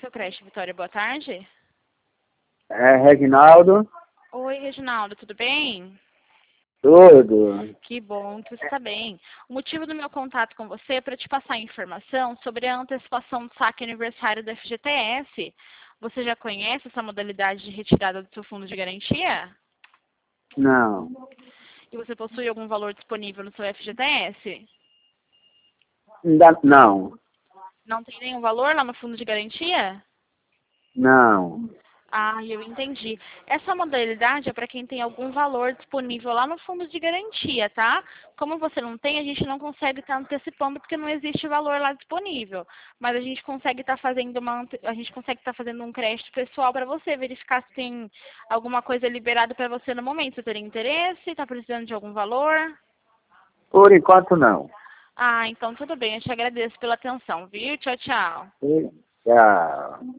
seu creche, Vitória. Boa tarde. É, Reginaldo. Oi, Reginaldo, tudo bem? Tudo. Que bom que você está bem. O motivo do meu contato com você é para te passar informação sobre a antecipação do saque aniversário do FGTS. Você já conhece essa modalidade de retirada do seu fundo de garantia? Não. E você possui algum valor disponível no seu FGTS? Não. Não tem nenhum valor lá no fundo de garantia? Não. Ah, eu entendi. Essa modalidade é para quem tem algum valor disponível lá no fundo de garantia, tá? Como você não tem, a gente não consegue estar antecipando porque não existe valor lá disponível. Mas a gente consegue estar fazendo um crédito pessoal para você, verificar se tem alguma coisa liberada para você no momento. Você teria interesse? Está precisando de algum valor? Por enquanto, não. Ah, então tudo bem. Eu te agradeço pela atenção, viu? Tchau, tchau. Tchau.